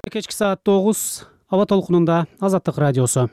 Кечки саат 9 аба толкунунда Азаттык радиосу.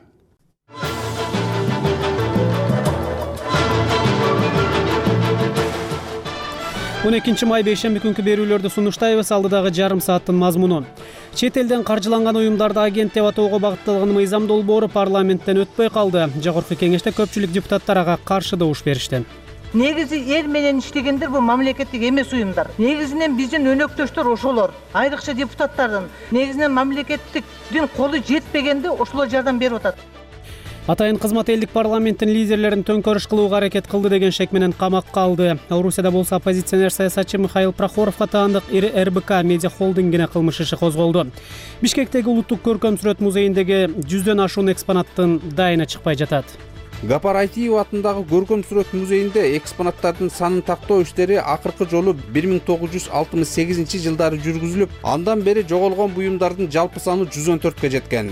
12 май бейшемби күнкү берүүлөрдү сунуштайбыз. Алдыдагы жарым сааттын мазмуну: чет элден каржыланган уюмдарды агент деп атоого багытталган мыйзам долбоору парламенттен өтпөй калды. Жогорку кеңеште көпчүлүк депутаттар ага каршы добуш беришти. Негизи эл менен иштегендер бул мамлекеттик эмес уюмдар. Негизинен биздин өнөктөштөр ошолор, айрыкча депутаттардын негизинен мамлекеттиктин колу жетпегенде ошолор жардам берип атат. Атайын кызмат элдик парламенттин лидерлерин төңкөрүш кылууга аракет кылды деген шек менен камакка алды. Орусияда болсо оппозиционер саясатчы Михаил Прохоровго таандык РБК медиа холдингине кылмыш иши козголду. Бишкектеги Улуттук көркөм сүрөт музейиндеги 100дөн ашуун экспонаттын дайына чыкпай жатат. Гапар Айтиев атындагы көркөм сүрөт музейинде экспонаттардын санын тактоо иштери акыркы жолу 1968 жылдары жүргүзүлүп, андан бери жоголгон буюмдардын жалпы саны 114кө жеткен.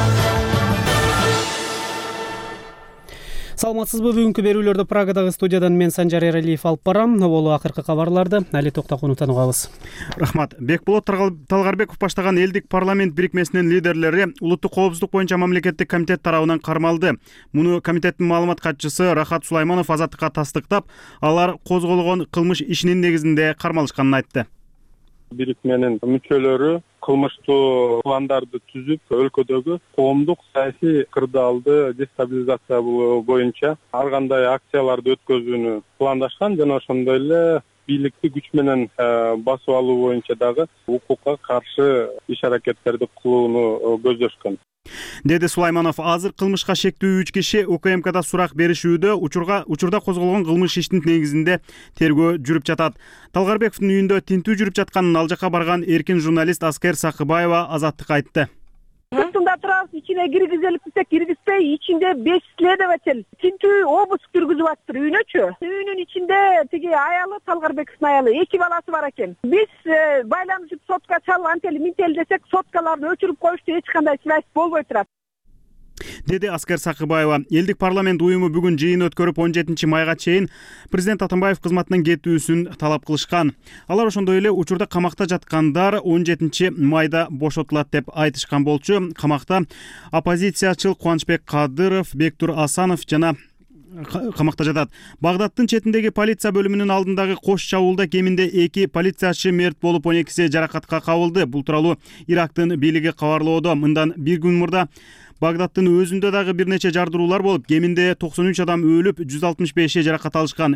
Саламатсызбы? Бүгүнкү берүүлөрдү Прагадагы студиядан мен Санжар Эралиев алып барам. Болу акыркы кабарларды Али Токтакунов таныбыз. Рахмат. Бекболот Талгарбеков баштаган элдик парламент бирикмесинин лидерлери улуттук коопсуздук боюнча мамлекеттик комитет тарабынан кармалды. Муну комитеттин маалымат катчысы Рахат Сулайманов Азаттыкка тастыктап, алар козголгон кылмыш ишинин негизинде кармалышканын айтты. Бирикменин мүчөлөрү кылмыштуу пландарды түзүп, өлкөдөгү коомдук саясий кырдаалды дестабилизация боюнча ар кандай акцияларды өткөзүүнү пландашкан жана ошондой эле бийликти күч менен басып алуу боюнча дагы укукка каршы иш-аракеттерди кылууну көздөшкөн, деди Сулайманов. Азыр кылмышка шектүү 3 киши УКМКда сурак беришүүдө, учурда козголгон кылмыш иштин негизинде тергөө жүрүп жатат. Талгарбековдун үйүндө тинтүү жүрүп жатканын ал жака барган эркин журналист Аскер Сакыбаева Азаттыкка айтты. Мында турабыз, ичине киргизелип десек киргизбей, ичинде 5 следователь тинтүү обыск жүргүзүп атыптыр үйүнөчү. Үйүнүн ичинде тиги аялы, Талгарбековдун аялы, 2 баласы бар экен. Биз байланышып сотка чалып антели минтели десек, соткаларды өчүрүп коюшту, эч кандай связь болбой турат, деди Аскер Сакыбаева. Элдик парламент уюму бүгүн жыйын өткөрүп 17 майга чейин президент Атамбаев кызматынан кетүүсүн талап кылышкан. Алар ошондой эле учурда камакта жаткандар 17 майда бошотулат деп айтышкан болчу. Камакта оппозициячыл Кубанычбек Кадыров, Бектур Асанов жана камакта жатат. Багдадтын четиндеги полиция бөлүмүнүн алдындагы кош чабуулда кеминде 2 полициячы мерт болуп, 12си жаракатка кабылды. Бул тууралуу Ирактын бийлиги кабарлоодо. Мындан bir күн мурда Багдадтын өзүндө дагы бир нече жардыруулар болуп, кеминде 93 адам өлүп, 165 жаракат алышкан.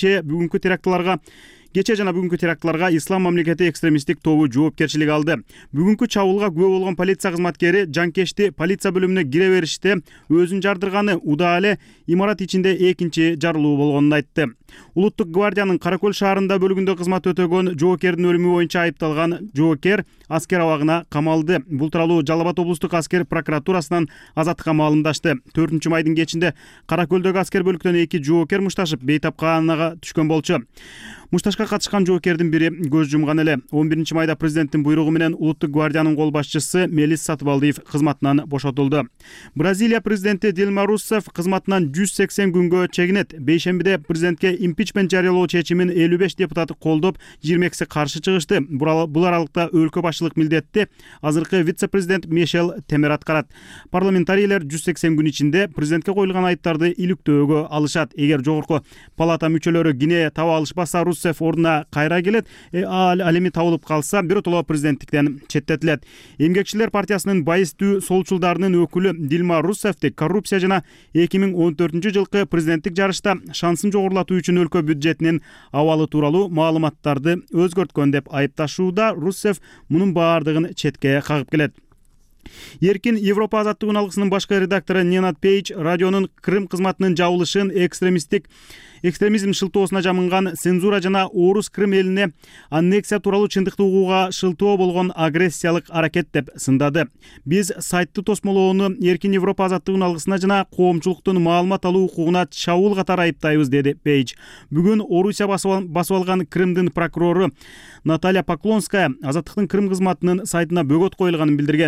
Кече жана бүгүнкү терактларга Ислам мамлекети экстремисттик тобу жоопкерчилик алды. Бүгүнкү чабуулга күбө болгон полиция кызматкери жанкешти полиция бөлүмүнө кире бериште өзүн жардырганы, удаа эле имарат ичинде экинчи жарылуу болгонун айтты. Улуттук гвардиянын Каракөл шаарында бөлүгүндө кызмат өтөгөн жоокердин өлүмү боюнча айыпталган жоокер аскер абагына камалды. Бул тууралуу Жалал Абад облустук аскер прокуратурасынан Азаттыкка маалымдашты. 4 майдын кечинде Каракөлдөгү аскер бөлүктөн 2 жоокер мушташып бейтапканага түшкөн болчу. Мушташка катышкан жоокердин бири көз жумган эле. 11 майда президенттин буйругу менен Улуттук гвардиянын кол башчысы Мелис Сатыбалдиев кызматынан бошотулду. Бразилия президенти Дилма Русефф кызматынан 180 күнгө чегинет. Бейшембиде президентке импичмент жарыялоо чечимин 55 депутат колдоп, 22си каршы чыгышты. Бул аралыкта өлкө башчылык милдетти азыркы вице-президент Мишел Темер аткарат. Парламентарийлер 180 күн ичинде президентке коюлган айыптарды иликтөөгө алышат. Эгер жогорку палата мүчөлөрү кине таба алышпаса, Русефф ордуна кайра келет. Ал эми табылып калса, биротоло президенттиктен четтетилет. Эмгекчилер партиясынын байыстуу солчулдарынын өкүлү Дилма Русеффти коррупция жана 2014 жылкы президенттик жарышта шансын жогорулатуу үчүн өлкө бюджетинин абалы тууралуу маалыматтарды өзгөрткөн деп айыпташууда. Русефф мунун баардыгын четке кагып келет. Эркин Европа азаттык алгысынын башкы редактору Ненад Пейдж радионун Крым кызматынын жабылышын экстремизм шылтоосуна жамынган цензура жана орус Крым элине аннексия тууралуу чындыкты угууга шылтоо болгон агрессиялык аракет деп сындады. Биз сайтты тосмолоону Эркин Европа азаттык алгысына жана коомчулуктун маалымат алуу укугуна чабуул катары айыптайбыз, деди Пейдж. Бүгүн Орусия басып алган Крымдын прокурору Наталья Поклонская азаттыктын Крым кызматынын сайтына бөгөт коюлганын билдирген.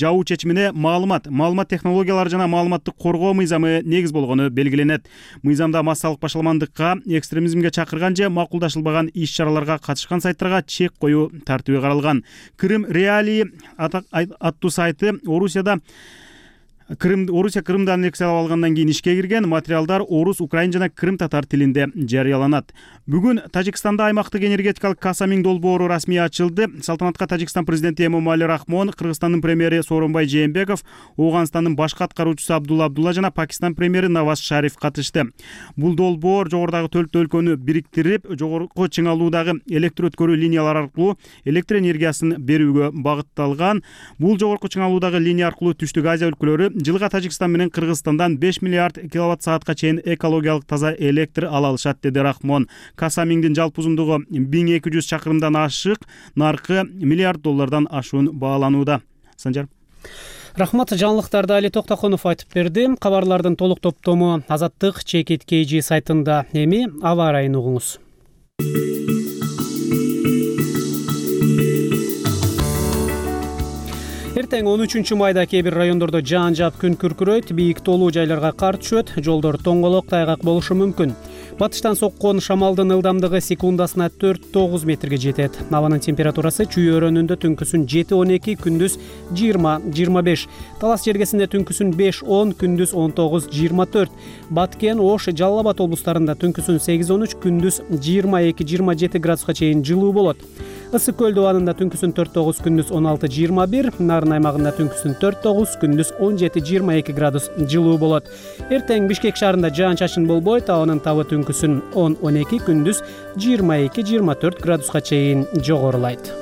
жабуу чечимине маалымат технологиялары жана маалыматтык коргоо мыйзамы негиз болгону белгиленет. Мыйзамда массалык башаламандыкка, экстремизмге чакырган же макулдашылбаган иш-чараларга катышкан сайттарга чек коюу тартиби каралган. Крым Реалии аттуу сайты Орусия Крымды аннексиялап алгандан кийин ишке кирген. Материалдар орус, украин жана крым татар тилинде жарыяланат. Бүгүн Тажикстанда аймактык энергетикалык Касамин долбоору расмий ачылды. Салтанатка Тажикстан президенти Эмомали Рахмон, Кыргызстандын премьери Сооронбай Жээнбеков, Ооганстандын башкы аткаруучусу Абдулла жана Пакистан премьери Наваз Шариф катышты. Бул долбоор жогорудагы 4 өлкөнү бириктирип, жогорку чыңалуудагы электр өткөрүү линиялары аркылуу электр энергиясын берүүгө багытталган. Бул жогорку чыңалуудагы линия аркылуу Түштүк Азия өлкөлөрү жылга Тажикстан менен Кыргызстандан 5 миллиард киловатт саатка чейин экологиялык таза электр ала алышат, деди Рахмон. Касамиңдин жалпы узундугу 1200 чакырымдан ашык, наркы миллиард доллардан ашуун бааланууда. Санжар. Рахмат, жаңылыктарды Али Токтоконов айтып берди. Кабарлардын толук топтому Азаттык Чекит KG сайтында. Эми аба ырайын угуңуз. Эртең 13 майда кээ бир райондордо жаан жаап күн күркүрөйт, бийик тоолуу жайларга кар түшөт, жолдор тоңголок, тайгак болушу мүмкүн. Батыштан соккон шамалдын ылдамдыгы секундасына 4-9 метрге жетет. Абанын температурасы Чүй өрөөнүндө түнкүсүн 7-12, күндүз 20-25. Талас жергесинде түнкүсүн 5-10, күндүз 19-24. Баткен, Ош, Жалал Абад облустарында түнкүсүн 8-13, күндүз 22-27 градуска чейин жылуу болот. Ысык көл абанында түнкүсүн 4-9, күндүз 16-21, Нарын аймагында түнкүсүн 4-9, күндүз 17-22 градус жылуу болот. Эртең Бишкек шаарында жаан-чачын болбойт, абанын табы түнкүсүн 10-12, күндүз 22-24 градуска чейин жогорулайт.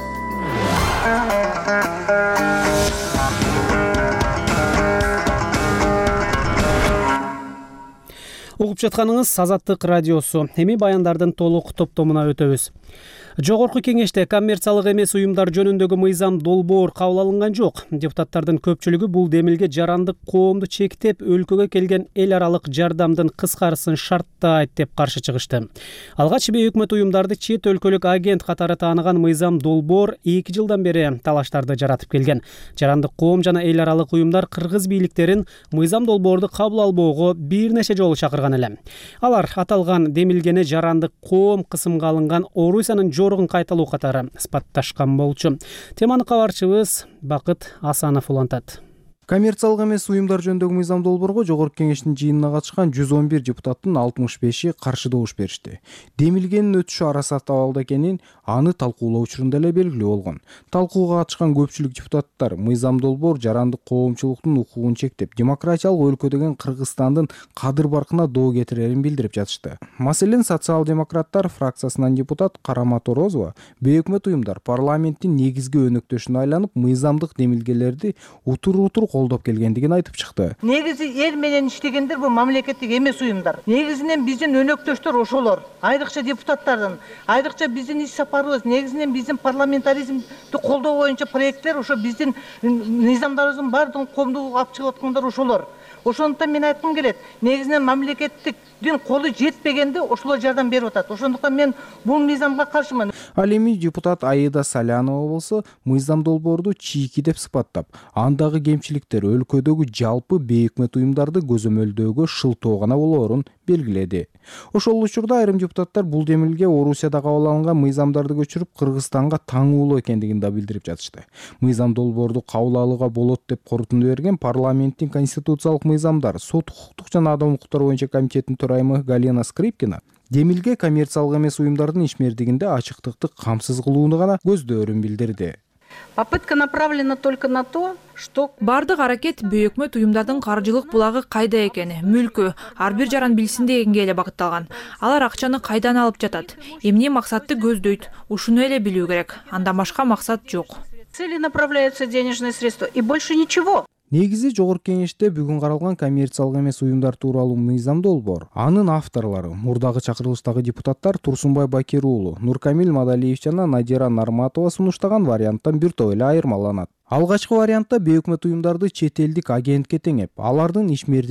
Угуп жатканыңыз Азаттык радиосу. Эми баяндардын толук топтомуна өтөбүз. Жогорку кеңеште коммерциялык эмес уюмдар жөнүндөгү мыйзам долбоор кабыл алынган жок. Депутаттардын көпчүлүгү бул демилге жарандык коомду чектеп, өлкөгө келген эл аралык жардамдын кыскарысын шарттайт деп каршы чыгышты. Алгач бейөкмөт уюмдарды чет өлкөлүк агент катары тааныган мыйзам долбоор 2 жылдан бери талаштарды жаратып келген. Жарандык коом жана эл аралык уюмдар кыргыз бийликтерин мыйзам долбоорду кабыл албоого бир нече жолу чакырган эле. Алар аталган демилгени жарандык коом кысымга алынган Орусиянын жоругун кайталуу катары сыпатташкан болчу. Теманы кабарчыбыз Бакыт Асанов улантат. Коммерциялык эмес уюмдар жөнүндөгү мыйзам долбоорго жогорку кеңештин жыйынына катышкан 111 депутаттын 65-и каршы добуш беришти. Демилгенин өтүшү арасат абалда экенин аны талкуулоо учурунда эле белгилүү болгон. Талкууга катышкан көпчүлүк депутаттар мыйзам долбоор жарандык коомчулуктун укугун чектеп, демократиялык өлкө деген Кыргызстандын кадыр баркына доо кетирерин билдирип жатышты. Маселен, социал-демократтар фракциясынан депутат Карамат Орозова бейөкмөт уюмдар парламенттин негизги өнөктөшүнө айланып, мыйзамдык демилгелерди утур колдоп келгендигин айтып чыкты. Негизи эл менен иштегендер бул мамлекеттик эмес уюмдар. Негизинен биздин өнөктөштөр ошолор. Айрыкча депутаттардын, айрыкча биздин иш сапарыбыз, негизинен биздин парламентаризмди колдоо боюнча проекттер ошо биздин мыйзамдарыбыздын баардыгын коомдук алып чыгып аткандар ошолор. Ошондуктан мен айткым келет, негизинен мамлекеттиктин колу жетпегенде ошолор жардам берип атат. Ошондуктан мен бул мыйзамга каршымын. Ал эми депутат Аида Салянова болсо мыйзам долбоорду чийки деп сыпаттап, андагы кемчиликтер өлкөдөгү жалпы бейөкмөт уюмдарды көзөмөлдөөгө шылтоо гана болоорун белгиледи. Ошол учурда айрым депутаттар бул демилге Орусияда кабыл алынган мыйзамдарды көчүрүп Кыргызстанга таңуулоо экендигин да билдирип жатышты. Мыйзам долбоорду кабыл алууга болот деп корутунду берген парламенттин конституциялык мыйзамдар, сот укуктук жана адам укуктары боюнча комитетинин төрайымы Галина Скрипкина демилге коммерциялык эмес уюмдардын ишмердигинде ачыктыкты камсыз кылууну гана көздөөрүн билдирди. Попытка направлена только на то, что бардык аракет бейөкмөт уюмдардын каржылык булагы кайда экени, мүлкү ар бир жаран билсин дегенге эле багытталган. Алар акчаны кайдан алып жатат, эмне максатты көздөйт, ушуну эле билүү керек. Андан башка максат жок. Цели направляются денежные средства и больше ничего. Негизи жогорку кеңеште бүгүн каралган коммерциялык эмес уюмдар тууралуу мыйзам долбоор. Анын авторлору мурдагы чакырылыштагы депутаттар Турсунбай Бакир уулу, Нуркамил Мадалиев жана Надира Нарматова сунуштаган варианттан бир топ эле айырмаланат. Алгачкы вариантта бейөкмөт уюмдарды чет элдик агентке теңеп, алардын ишмердигин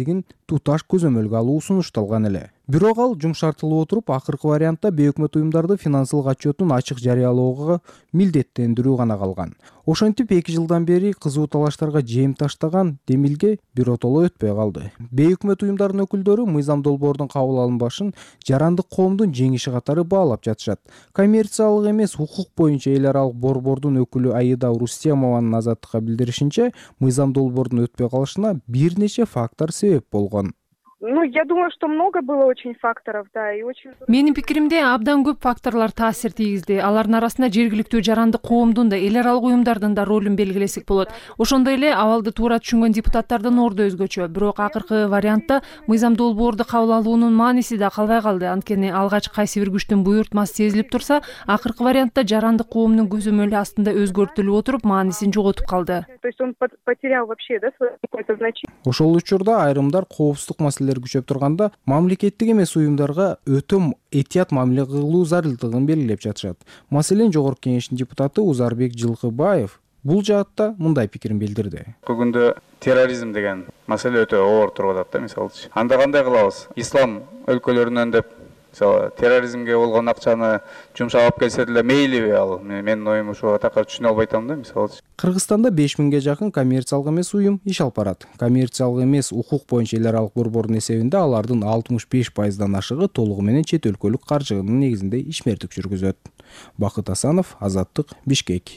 туташ көзөмөлгө алуу сунушталган эле. Бирок ал жумшартылып отуруп, акыркы вариантта бейөкмөт уюмдарды финансылык отчетун ачык жарыялоого милдеттендирүү гана калган. Ошентип 2 жылдан бери кызуу талаштарга жем таштаган Демилге биротоло өтпөй калды. Бейөкмөт уюмдардын өкүлдөрү мыйзам долбоордун кабыл алынбашын жарандык коомдун жеңиши катары баалап жатышат. Коммерциялык эмес укук боюнча эл аралык борбордун өкүлү Аида Рустемованын Азаттыкка билдиришинче, мыйзам долбоордун өтпөй калышына бир нече фактор себеп болгон. Я думаю, что много было очень факторов, да, и очень... Менин пикиримде абдан көп факторлор таасир тийгизди. Алардын арасында жергиликтүү жарандык коомдун да, эл аралык уюмдардын да ролун белгилесек болот. Ошондой эле абалды туура түшүнгөн депутаттардын орду өзгөчө. Бирок акыркы вариантта мыйзам долбоорду кабыл алуунун мааниси да калбай калды. Анткени алгач кайсы бир күчтүн буйртмасы сезилип турса, акыркы вариантта жарандык коомдун көзөмөлү астында өзгөртүлүп отуруп, маанисин жоготуп калды. То есть он потерял вообще, да, свое какое-то значение. Ошол учурда айрымдар коопсуздук маселелери күчөп турганда, мамлекеттик эмес уюмдарга өтө этият мамиле кылуу зарылдыгын белгилеп жатышат. Маселен, Жогорку Кеңештин депутаты Узарбек Жылкыбаев бул жаатта мындай пикирин билдирди. Бүгүндө терроризм деген маселе өтө оор туруп атат да, мисалычы. Анда кандай кылабыз? Ислам өлкөлөрүнөн деп мисалы терроризмге болгон акчаны жумшап алып келсе деле мейлиби ал? Менин оюм ушуга такыр түшүнө албай атам да, мисалычы. Кыргызстанда 5000ге жакын коммерциялык эмес уюм иш алып барат. Коммерциялык эмес укук боюнча эл аралык борбордун эсебинде алардын 65%дан ашыгы толугу менен чет өлкөлүк каржыгынын негизинде ишмердик жүргүзөт. Бакыт Асанов, Азаттык, Бишкек.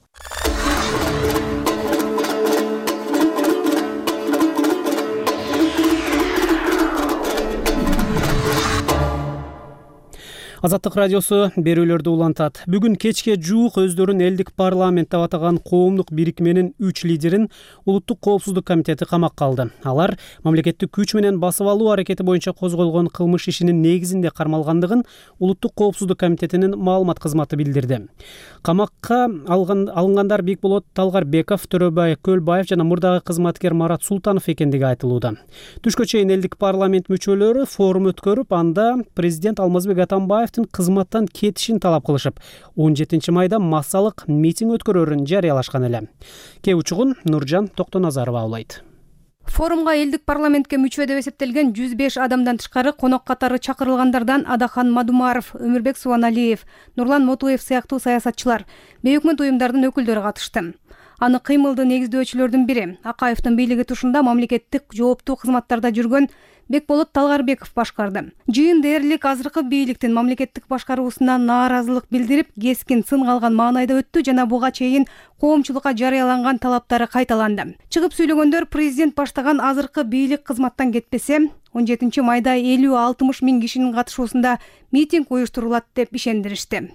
Азаттык радиосу берүүлөрдү улантат. Бүгүн кечке жуук өздөрүн элдик парламент деп атаган коомдук бирикменин 3 лидерин Улуттук коопсуздук комитети камакка алды. Алар мамлекеттик күч менен басып алуу аракети боюнча козголгон кылмыш ишинин негизинде кармалгандыгын Улуттук коопсуздук комитетинин маалымат кызматы билдирди. Камакка алынгандар Бекболот Талгарбеков, Төрөбай Көлбаев жана мурдагы кызматкер Марат Султанов экендиги айтылууда. Түшкө чейин элдик парламент мүчөлөрү форум өткөрүп, анда президент Алмазбек Атамбаев кызматтан кетишин талап кылышып, 17 майда массалык митинг өткөрөрүн жарыялашкан эле. Кээ учугун Нуржан Токтоназарова аулайт. Форумга элдик парламентке мүчө деп эсептелген 105 адамдан тышкары конок катары чакырылгандардан Адахан Мадумаров, Өмүрбек Субаналиев, Нурлан Мотуев сыяктуу саясатчылар, бейөкмөт уюмдардын өкүлдөрү катышты. Аны кыймылды негиздөөчүлөрдүн бири, Акаевдин бийлиги тушунда мамлекеттик жооптуу кызматтарда жүргөн Бекболот Талгарбеков башкарды. Жыйын дээрлик азыркы бийликтин мамлекеттик башкаруусуна нааразылык билдирип, кескин сын калган маанайда өттү жана буга чейин коомчулукка жарыяланган талаптары кайталанды. Чыгып сүйлөгөндөр президент баштаган азыркы бийлик кызматтан кетпесе, 17 майда 50-60 миң кишинин катышуусунда митинг уюштурулат деп ишендиришти.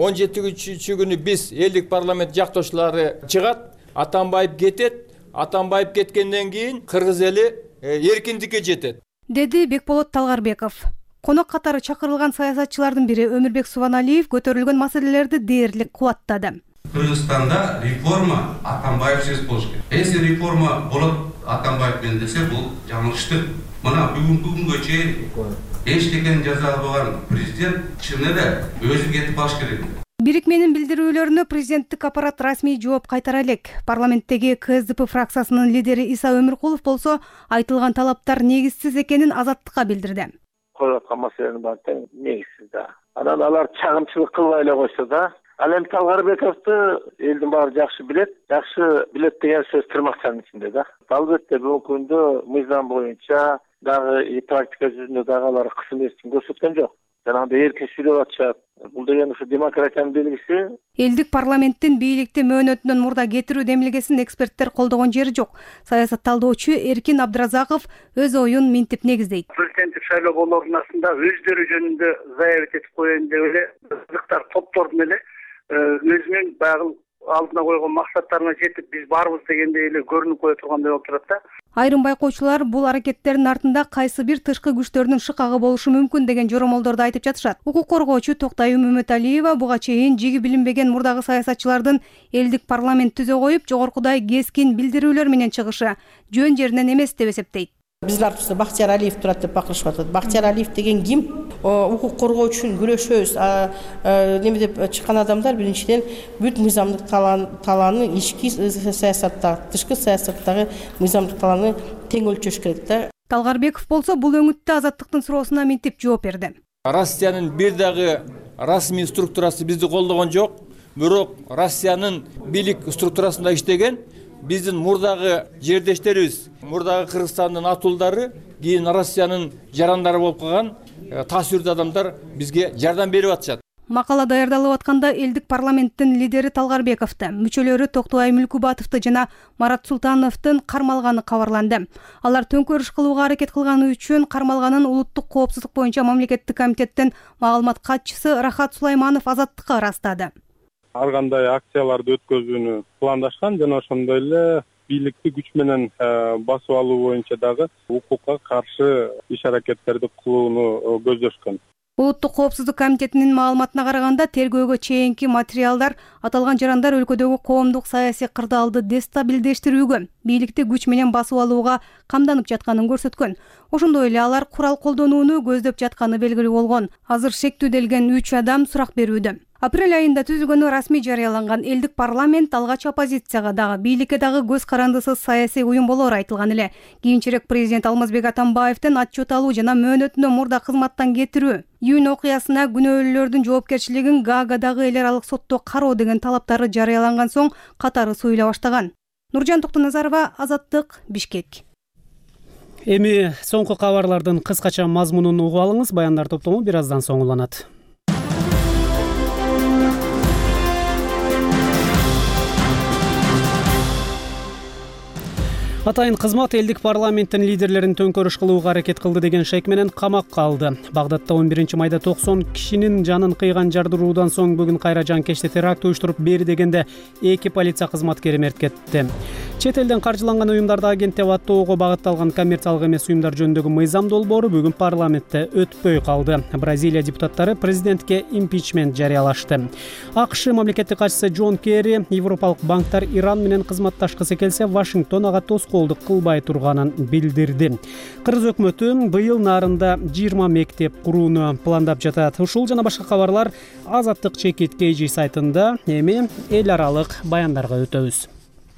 17 күнү биз элдик парламент жактоочулары чыгат, Атамбаев кетет, Атамбаев кеткенден кийин кыргыз эли эркиндикке жетет, деди Бекболот Талгарбеков. Конок катары чакырылган саясатчылардын бири Өмүрбек Субаналиев көтөрүлгөн маселелерди дээрлик кубаттады. Кыргызстанда реформа Атамбаевсиз болуш керек. Если реформа болот Атамбаев менен десе, бул жаңылыштык. Мына бүгүнкү күнгө чейин эчтекени жаза албаган президент чын эле өзү кетип калыш керек. Бирикменин билдирүүлөрүнө президенттик аппарат расмий жооп кайтара элек. Парламенттеги КСДП фракциясынын лидери Иса Өмүркулов болсо айтылган талаптар негизсиз экенин Азаттыкка билдирди. Коюп аткан маселенин баары тең негизсиз да. Анан алар чагымчылык кылбай эле койсо да. Ал эми Талгарбековду элдин баары жакшы билет деген сөз тырмакчанын ичинде да. Албетте бүгүнкү күндө мыйзам боюнча дагы практика жүзүндө дагы алар кысым эчтеке көрсөткөн жок. Жанагы эркин сүйлөп атышат. Бул деген ушу демократиянын белгиси. Элдик парламенттин бийликти мөөнөтүнөн мурда кетирүү демилгесин эксперттер колдогон жери жок. Саясат талдоочу Эркин Абдыразаков өз оюн минтип негиздейт. Президенттик шайлоо болуу урнасында өздөрү жөнүндө заявить этип коеюн деп эле кыргыздар топтордун эле өзүнүн баягы алдына койгон максаттарына жетип биз барбыз дегендей эле көрүнүп кое тургандай болуп турат да. Айрым байкоочулар бул аракеттердин артында кайсы бир тышкы күчтөрдүн шыкагы болушу мүмкүн деген жоромолдорду айтып жатышат. Укук коргоочу Токтайым Үмөталиева буга чейин жиги билинбеген мурдагы саясатчылардын элдик парламент түзө коюп, жогоркудай кескин билдирүүлөр менен чыгышы жөн жеринен эмес деп эсептейт. Биздин артыбызда Бактияр Алиев турат деп бакырышып атат. Бактияр Алиев деген ким? Укук коргоо үчүн күрөшөбүз. Неме деп чыккан адамдар биринчиден бүт мыйзамдык талааны ички саясаттагы, тышкы саясаттагы мыйзамдык талааны тең өлчөш керек да. Талгарбеков болсо бул өңүттө Азаттыктын суроосуна мынтип жооп берди. Россиянын бир дагы расмий структурасы бизди колдогон жок. Бирок Россиянын бийлик структурасында иштеген биздин мурдагы жердештерибиз, мурдагы Кыргызстандын атуулдары, кийин Россиянын жарандары болуп калган таасирдүү адамдар бизге жардам берип атышат. Макала даярдалып атканда элдик парламенттин лидери Талгарбековду, мүчөлөрү Токтубай Мүлкүбатовду жана Марат Султановдун кармалганы кабарланды. Алар төңкөрүш кылууга аракет кылганы үчүн кармалганын улуттук коопсуздук боюнча мамлекеттик комитеттин маалымат катчысы Рахат Сулайманов Азаттыкка ырастады. Ар кандай акцияларды өткөзүүнү пландашкан жана ошондой эле бийликти күч менен басып алуу боюнча дагы укукка каршы иш аракеттерди кылууну көздөшкөн. Улуттук коопсуздук комитетинин маалыматына караганда тергөөгө чейинки материалдар аталган жарандар өлкөдөгү коомдук саясий кырдаалды дестабилдештирүүгө, бийликти күч менен басып алууга камданып жатканын көрсөткөн. Ошондой эле алар курал колдонууну көздөп жатканы белгилүү болгон. Азыр шектүүделген 3 адам сурак берүүдө. Апрель айында түзүлгөнү расмий жарыяланган элдик парламент алгач оппозицияга дагы, бийликке дагы көз карандысыз саясий уюм болоору айтылган эле. Кийинчерээк президент Алмазбек Атамбаевдин отчет алуу жана мөөнөтүнө мурда кызматтан кетирүү, июнь окуясына күнөөлүүлөрдүн жоопкерчилигин Гаагадагы эл аралык сотто кароо деген талаптары жарыяланган соң катары суюла баштаган. Нуржан Токтоназарова, Азаттык, Бишкек. Эми соңку кабарлардын кыскача мазмунун угуп алыңыз. Баяндар топтому бир аздан соң уланат. Атайын кызмат элдик парламенттин лидерлерин төңкөрүш кылууга аракет кылды деген шек менен камакка алды. Багдадта 11 майда 90 кишинин жанын кыйган жардыруудан соң бүгүн кайра жанкечти теракт уюштуруп бери дегенде 2 полиция кызматкери мерт кетти. Чет элден каржыланган уюмдарды агенттеп аттоого багытталган коммерциялык эмес уюмдар жөнүндөгү мыйзам долбоору бүгүн парламентте өтпөй калды. Бразилия депутаттары президентке импичмент жарыялашты. АКШ мамлекеттик катчысы Джон Керри Европалык банктар Иран менен кызматташкысы келсе, Вашингтон ага тоскоолдук кылбай турганын билдирди. Кыргыз өкмөтү быйыл нарында 20 мектеп курууну пландап жатат. Ушул жана башка кабарлар Азаттык чекит KG сайтында. Эми эл аралык баяндарга өтөбүз.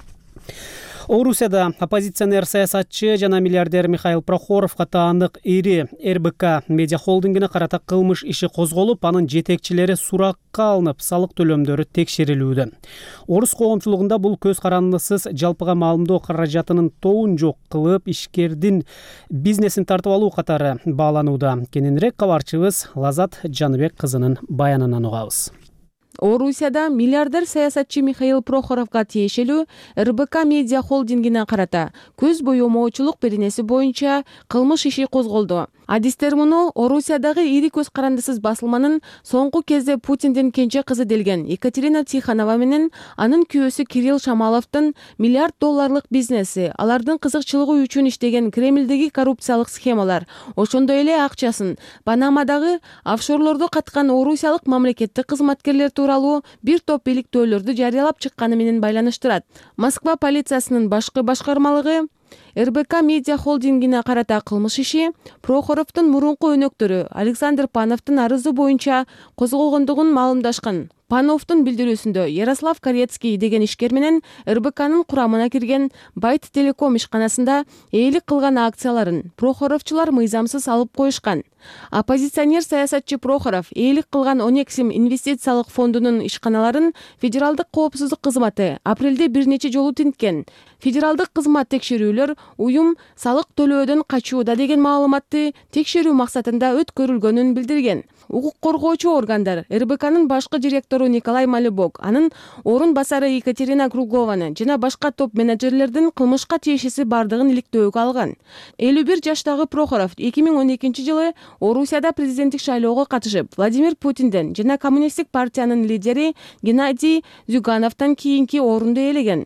Орусияда оппозиционер саясатчы жана миллиардер Михаил Прохоровго таандык ири РБК медиа холдингине карата кылмыш иши козголуп, анын жетекчилери суракка алынып, салык төлөмдөрү текшерилүүдө. Орус коомчулугунда бул көз карандысыз жалпыга маалымдоо каражатынын тоон жок кылып, ишкердин бизнесин тартып алуу катары бааланууда. Кененирээк кабарчыбыз Лазат Жаныбек кызынын баянынан угабыз. Орусияда миллиардер саясатчы Михаил Прохоровго тиешелүү РБК медиа холдингине карата көз боёмоочулук беренеси боюнча кылмыш иши козголду. Адистер муну Орусиядагы ири көз карандысыз басылманын соңку кезде Путиндин кенже кызы делген Екатерина Тихонова менен анын күйөөсү Кирилл Шамаловдун $миллиард бизнеси, алардын кызыкчылыгы үчүн иштеген Кремлдеги коррупциялык схемалар, ошондой эле акчасын Панамадагы офшорлордо каткан орусиялык мамлекеттик кызматкерлер тууралуу бир топ иликтөөлөрдү жарыялап чыкканы менен байланыштырат. Москва полициясынын башкы башкармалыгы РБК медиа холдингине карата кылмыш иши Прохоровдун мурунку өнөктөрү Александр Пановдун арызы боюнча козголгондугун маалымдашкан. Пановдун билдирүүсүндө Ярослав Корецкий деген ишкер менен РБКнын курамына кирген Байт Телеком ишканасында ээлик кылган акцияларын Прохоровчулар мыйзамсыз алып коюшкан. Оппозиционер саясатчы Прохоров ээлик кылган Онексим инвестициялык фондунун ишканаларын Федералдык коопсуздук кызматы апрелде бир нече жолу тинткен. Федералдык кызмат текшерүүлөр уюм салык төлөөдөн качууда деген маалыматты текшерүү максатында өткөрүлгөнүн билдирген. Укук коргоочу органдар РБКнын башкы директору Николай Малюбок, анын орун басары Екатерина Круглованы жана башка топ менеджерлердин кылмышка тиешеси бардыгын иликтөөгө алган. 51 жаштагы Прохоров 2012 жылы Орусияда президенттик шайлоого катышып, Владимир Путинден жана коммунисттик партиянын лидери Геннадий Зюгановдон кийинки орунду ээлеген.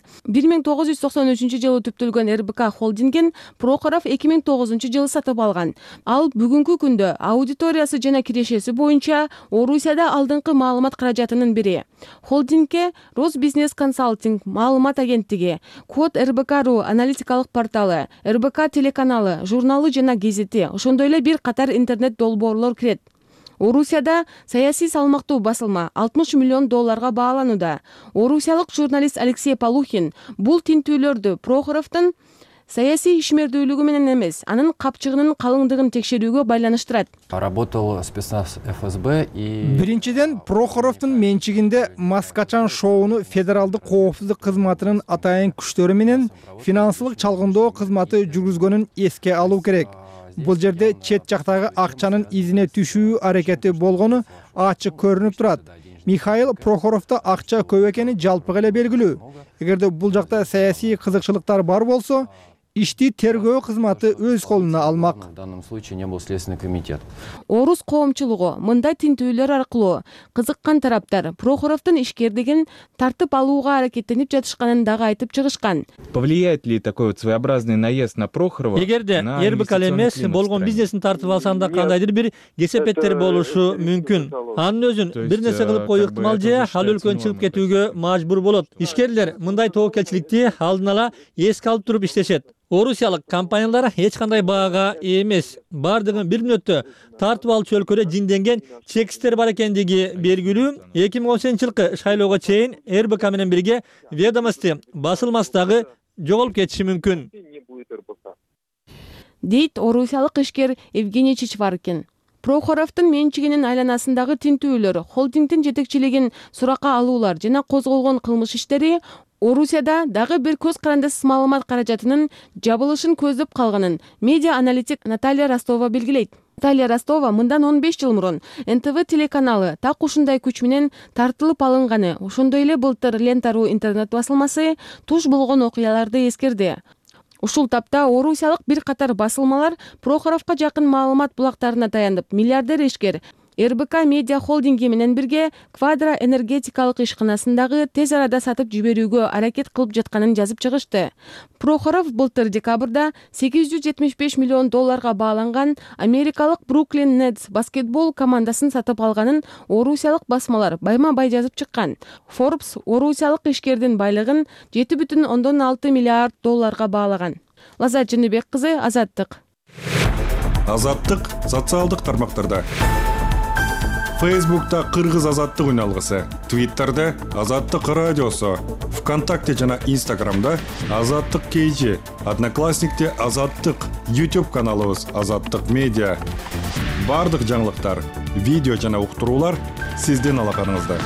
1993 жылы түптөлгөн РБК холдингин Прохоров 2009 жылы сатып алган. Ал бүгүнкү күндө аудиториясы жана кирешеси боюнча Орусияда алдыңкы маалымат каражатынын бири. Холдингке Росбизнес консалтинг маалымат агенттиги, Код РБК.ру аналитикалык порталы, РБК телеканалы, журналы жана гезити, ошондой эле бир катар интернет долбоорлор кирет. Орусияда саясий салмактуу басылма $60 миллион бааланууда. Орусиялык журналист Алексей Полухин бул тинтүүлөрдү Прохоровдун саясий ишмердүүлүгү менен эмес, анын капчыгынын калыңдыгын текшерүүгө байланыштырат. Работал спецназ ФСБ и... Биринчиден, Прохоровдун менчигинде маскачан шоуну федералдык коопсуздук кызматынын атайын күчтөрү менен финансылык чалгындоо кызматы жүргүзгөнүн эске алуу керек. Бул жерде чет жактагы акчанын изине түшүү аракети болгону ачык көрүнүп турат. Михаил Прохоровдо акча көп экени жалпыга эле белгилүү. Эгерде бул жакта саясий кызыкчылыктар бар болсо, ишти тергөө кызматы өз колуна алмак. В данном случае не был Следственный комитет. Орус коомчулугу мындай тинтүүлөр аркылуу кызыккан тараптар Прохоровдун ишкердигин тартып алууга аракеттенип жатышканын дагы айтып чыгышкан. Повлияет ли такой вот своеобразный наезд на Прохорова? Эгерде РБК эмес болгон бизнесин тартып алсам да кандайдыр бир кесепеттер болушу мүмкүн. Анын өзүн бир нерсе кылып коюу ыктымал же ал өлкөнүн чыгып кетүүгө мажбур болот. Ишкерлер мындай тобокелчиликти алдын ала эске алып туруп иштешет. Орусиялык компаниялар эч кандай баага эмес. Бардыгын бир мүнөттө тартып алчу өлкөдө жинденген чекистер бар экендиги белгилүү. 2010-жылкы шайлоого чейин РБК менен бирге ведомости басылмастагы жоголуп кетиши мүмкүн. Дейт орусиялык ишкер Евгений Чичваркин. Прохоровдун менчигинин айланасындагы тинтүүлөр, холдингдин жетекчилигин суракка алуулар жана козголгон кылмыш иштери Орусияда дагы бир көз карандысыз маалымат каражатынын жабылышын көздөп калганын медиа-аналитик Наталья Ростова белгилейт. Наталья Ростова мындан 15 жыл мурун НТВ телеканалы так ушундай күч менен тартылып алынганы, ошондой эле былтыр Лента.ру интернет басылмасы туш болгон окуяларды эскерди. Ушул тапта орусиялык бир катар басылмалар Прохоровго жакын маалымат булактарына таянып, миллиардер ишкер РБК медиа холдинги менен бирге Квадра энергетикалык ишканасындагы тез арада сатып жиберүүгө аракет кылып жатканын жазып чыгышты. Прохоров былтыр декабрда $875 миллион бааланган америкалык Бруклин Нетс баскетбол командасын сатып алганын орусиялык басмалар байма-бай жазып чыккан. Forbes орусиялык ишкердин байлыгын $7,6 миллиард баалаган. Лазат Жыныбек кызы, Азаттык. Азаттык социалдык тармактарда. Фейсбукта Кыргыз Азаттык үналгысы, Твиттерде Азаттык радиосу, ВКонтакте жана Инстаграмда Азаттык KG, Одноклассникте Азаттык, YouTube каналыбыз Азаттык медиа. Бардык жаңылыктар, видео жана уктуруулар сиздин алаканыңызда.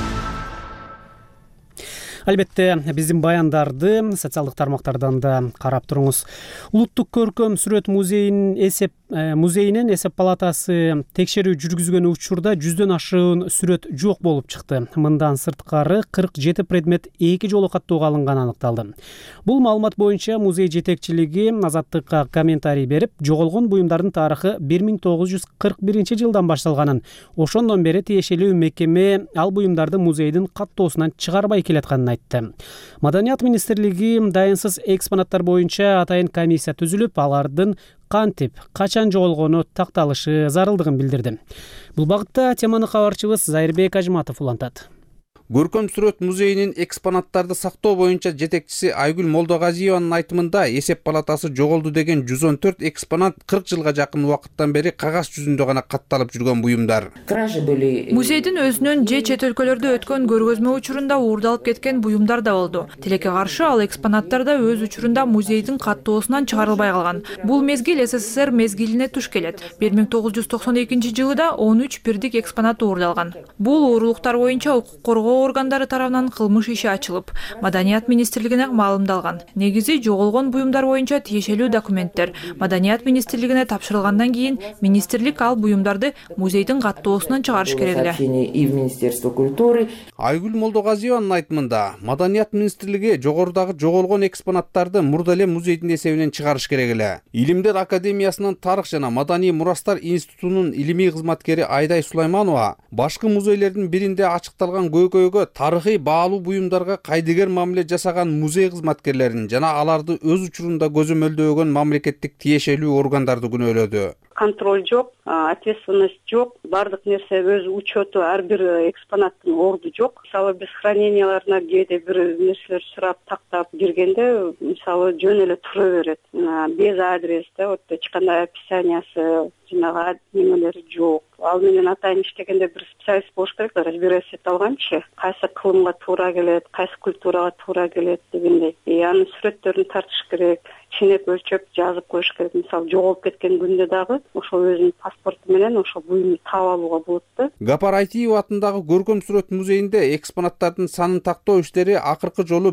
Албетте, биздин баяндарды социалдык тармактардан да карап туруңуз. Улуттук көркөм сүрөт музейинин эсеп палатасы текшерүү жүргүзгөн учурда 100дөн ашыгын сүрөт жок болуп чыкты. Мындан сырткары 47 предмет 2 жолу каттоого алынганы аныкталды. Бул маалымат боюнча музей жетекчилиги Азаттыкка комментарий берип, жоголгон буюмдардын тарыхы 1941-жылдан башталганын, ошондон бери тиешелүү мекеме ал буюмдарды музейдин каттоосунан чыгарбай келатканын айтты. Маданият министрлиги дайынсыз экспонаттар боюнча атайын комиссия түзүлүп, алардын кантип, качан жоголгону такталышы зарылдыгын билдирди. Бул багытта теманы кабарчыбыз Зайырбек Ажматов улантат. Көркөм сүрөт музейинин экспонаттарды сактоо боюнча жетекчиси Айгүл Молдогазиеванын айтымында эсеп палатасы жоголду деген 114 экспонат 40 жылга жакын убакыттан бери кагаз жүзүндө гана катталып жүргөн буюмдар. Музейдин өзүнүн же чет өлкөлөрдө өткөн көргөзмө учурунда уурдалып кеткен буюмдар да болду. Тилекке каршы ал экспонаттар да өз учурунда музейдин каттоосунан чыгарылбай калган. Бул мезгил СССР мезгилине туш келет. 1992-жылда 13 бирдик экспонат уурдалган. Бул уурулуктар боюнча укук коргоо органдары тарабынан кылмыш иши ачылып, Маданият министрлигине маалымдалган. Негизи жоголгон буюмдар боюнча тиешелүү документтер Маданият министрлигине тапшырылгандан кийин министрлик ал буюмдарды музейдин каттоосунан чыгарыш керек эле. Айгүл Молдогазиеванын айтымында, Маданият министрлиги жогорудагы жоголгон экспонаттарды мурда эле музейдин эсебинен чыгарыш керек эле. Илимдер академиясынын тарых жана маданий мурастар институтунун илимий кызматкери Айдай Сулайманова башкы музейлердин биринде ачыкталган көйгөйгө тарыхый баалуу буюмдарга кайдыгер мамиле жасаган музей кызматкерлерин жана аларды өз учурунда көзөмөлдөгөн мамлекеттик тиешелүү органдарды күнөөлөдү. Контроль жок, ответственность жок, бардык нерсе өз учету, ар бир экспонаттын орду жок. Мисалы биз храненияларына кээде бир нерселер сурап тактап киргенде, мисалы жөн эле тура берет. Без адреста, вот эч кандай описаниясы, жанагы немелери жок. Ал менен атайын иштегенде бир специалист болуш керек, разбираться эте алганчы, кайсы кылымга туура келет, кайсы культурага туура келет дегендей. Анын сүрөттөрүн тартыш керек, ченеп өлчөп жазып коюш керек. Мисалы жоголуп кеткен күндө дагы ошол өзүнүн паспорту менен ошол буюмду таап алууга болот да. Гапар Айтиева атындагы көркөм сүрөт музейинде экспонаттардын санын тактоо иштери акыркы жолу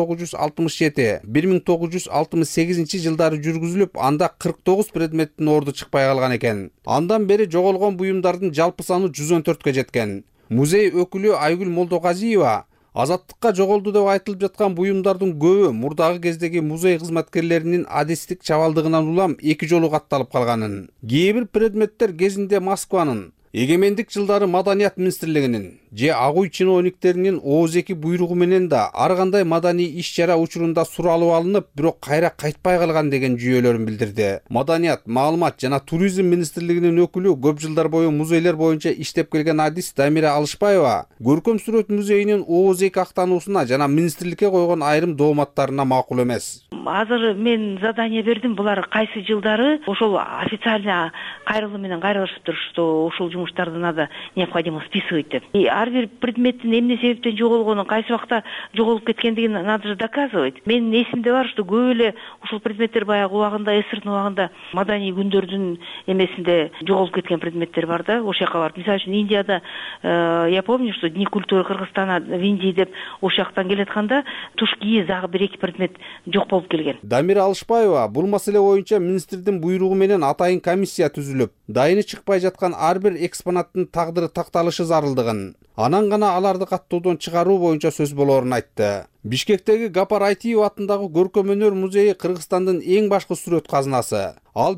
1967-1968 жылдары жүргүзүлүп, анда 49 предметтин орду чыкпай калган экен. Андан бери жоголгон буюмдардын жалпы саны 114кө жеткен. Музей өкүлү Айгүл Молдоказиева азаттыкка жоголду деп айтылып жаткан буюмдардын көбү мурдагы кездеги музей кызматкерлеринин адистик чабалдыгынан улам 2 жолу катталып калганын, кээ бир предметтер кезинде Москванын эгемендик жылдары Маданият министрлигинин же ак үй чиновниктеринин ооз-2 буйругу менен да ар кандай маданий иш-чара учурунда суралып алынып, бирок кайра кайтпай калган деген жүйөлөрүн билдирди. Маданият, маалымат жана туризм министрлигинин өкүлү көп жылдар бою музейлер боюнча иштеп келген адис Дамира Алышбаева көркөм сүрөт музейинин ооз-2 актануусуна жана министрликке койгон айрым дооматтарына макул эмес. Азыр мен задание бердим, булар кайсы жылдары ошол официально кайрылуу менен кайрылышыптыр, что ошол жумуштарды надо необходимо списывать деп. Ар бир предметтин эмне себептен жоголгонун, кайсы убакта жоголуп кеткендигин надо же доказывать. Менин эсимде бар, что көп эле ушул предметтер баягы убагында, СССРдын убагында маданий күндөрдүн эмесинде жоголуп кеткен предметтер бар да, ошол жака барып. Мисалы үчүн Индияда я помню, что Дни культуры Кыргызстана в Индии деп ошол жактан келатканда тушки загы 1-2 предмет жок болуп келген. Дамира Алышбаева бул маселе боюнча министрдин буйругу менен атайын комиссия түзүлүп, дайыны чыкпай жаткан ар бир экспонаттын тагдыры такталышы зарылдыгын, анан гана аларды каттоодон чыгаруу боюнча сөз болоорун айтты. Бишкектеги Гапар Айтиева атындагы көркөм өнөр музейи Кыргызстандын эң башкы сүрөт казынасы. Ал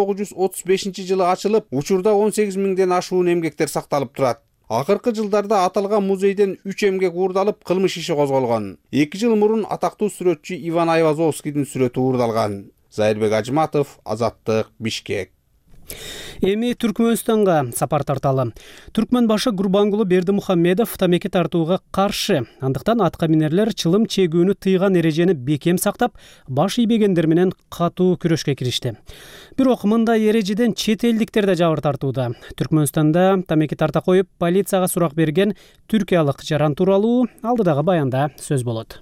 1935 жылы ачылып, учурда 18 миңден ашуун эмгектер сакталып турат. Акыркы жылдарда аталган музейден 3 эмгек уурдалып, кылмыш иши козголгон. 2 жыл мурун атактуу сүрөтчү Иван Айвазовскийдин сүрөтү уурдалган. Зайырбек Ажматов, Азаттык, Бишкек. Эми Түркмөнстанга сапар тарталы. Түркмөн башы Гурбангулу Бердимухамедов тамеки тартууга каршы. Андыктан атка минерлер чылым чегүүнү тыйган эрежени бекем сактап, баш ийбегендер менен катуу күрөшкө киришти. Бирок мындай эрежеден чет элдиктер да жабыр тартууда. Түркмөнстанда тамеки тарта коюп, полицияга сурак берген түркиялык жаран тууралуу алдыдагы баянда сөз болот.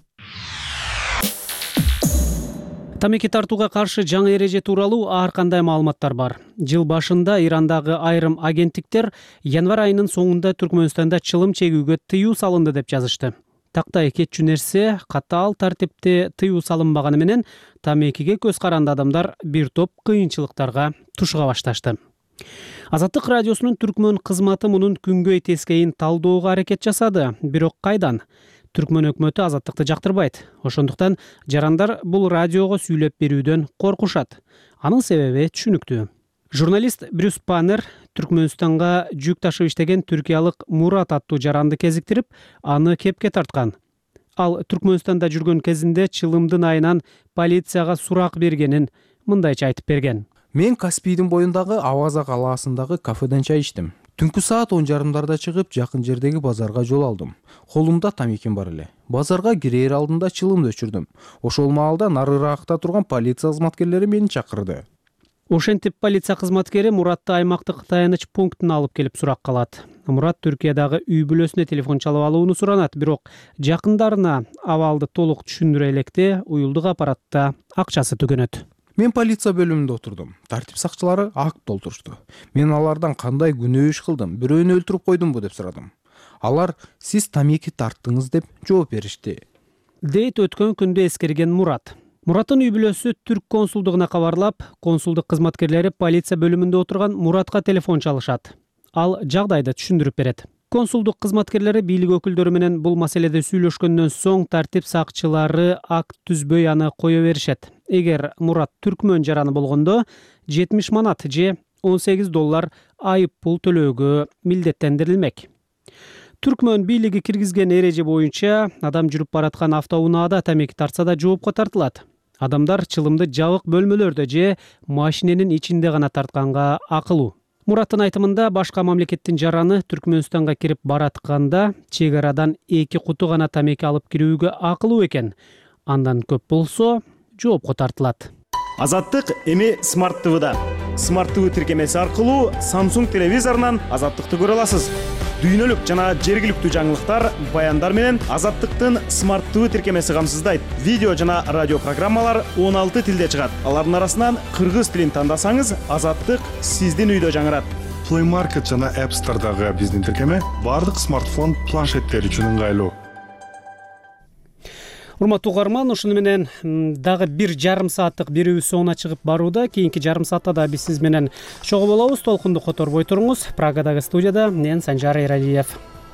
Тамеки тартууга каршы жаңы эреже тууралуу ар кандай маалыматтар бар. Жыл башында Ирандагы айрым агенттиктер январь айынын соңунда Түркмөнстанда чылым чегүүгө тыюу салынды деп жазышты. Тактай кетчү нерсе катаал тартипте тыюу салынбаганы менен тамекиге көз каранды адамдар бир топ кыйынчылыктарга тушуга башташты. Азаттык радиосунун Түркмөн кызматы мунун күнгөй тескейин талдоого аракет жасады. Бирок кайдан? Түркмөн өкмөтү азаттыкты жактырбайт. Ошондуктан жарандар бул радиого сүйлөп берүүдөн коркушат. Анын себеби түшүнүктүү. Журналист Брюс Паннер Түркмөнстанга жүк ташып иштеген түркиялык Мурат аттуу жаранды кезиктирип, аны кепке тарткан. Ал Түркмөнстанда жүргөн кезинде чылымдын айынан полицияга сурак бергенин мындайча айтып берген. Мен Каспийдин боюндагы Аваза калаасындагы кафеден чай иштим. Түнкү саат 10:30 чыгып, жакын жердеги базарга жол алдым. Колумда тамеким бар эле. Базарга кирер алдында чылымды өчүрдүм. Ошол маалда нарыраакта турган полиция кызматкерлери мени чакырды. Ошентип полиция кызматкери Муратты аймактык таяныч пунктуна алып келип сурак калат. Мурат Түркиядагы үй бүлөсүнө телефон чалып алууну суранат, бирок жакындарына абалды толук түшүндүрө электе уюлдук аппаратта акчасы түгөнөт. Мен полиция бөлүмүндө отурдум. Тартип сакчылары акт толтурушту. Мен алардан кандай күнөө иш кылдым, бирөөнү өлтүрүп койдумбу деп сурадым. Алар сиз тамеки тарттыңыз деп жооп беришти. Дейт өткөн күндө эскерген Мурат. Мураттын үй бүлөсү түрк консулдугуна кабарлап, консулдук кызматкерлери полиция бөлүмүндө отурган Муратка телефон чалышат. Ал жагдайды түшүндүрүп берет. Консулдук кызматкерлери бийлик өкүлдөрү менен бул маселеде сүйлөшкөндөн соң тартип сакчылары акт түзбөй аны кое беришет. Эгер Мурат түркмөн жараны болгондо 70 манат же $18 айып пул төлөөгө милдеттендирилмек. Түркмөн бийлиги киргизген эреже боюнча адам жүрүп бараткан автоунаада тамеки тартса да жоопко тартылат. Адамдар чылымды жабык бөлмөлөрдө же машиненин ичинде гана тартканга акылуу. Мураттын айтымында башка мамлекеттин жараны Түркмөнстанга кирип баратканда чек арадан 2 куту гана тамеки алып кирүүгө акылуу экен. Андан көп болсо жоопко тартылат. Азаттык эми Smart TV'да. Smart TV тиркемеси аркылуу Samsung телевизорунан Азаттыкты көрө аласыз. Дүйнөлүк жана жергиликтүү жаңылыктар, баяндар менен Азаттыктын Smart TV тиркемеси камсыздайт. Видео жана радио программалар 16 тилде чыгат. Алардын арасынан кыргыз тилин тандасаңыз, Азаттык сиздин үйдө жаңырат. Play Market жана App Store'дагы биздин тиркеме бардык смартфон, планшеттер үчүн ыңгайлуу. Урматтуу угарман, ушуну менен дагы 1,5 сааттык берүүбүз соңуна чыгып барууда. Кийинки жарым саатта да биз сиз менен чогуу болобуз. Толкунду которбой туруңуз. Прагадагы студияда мен Санжар Эралиев.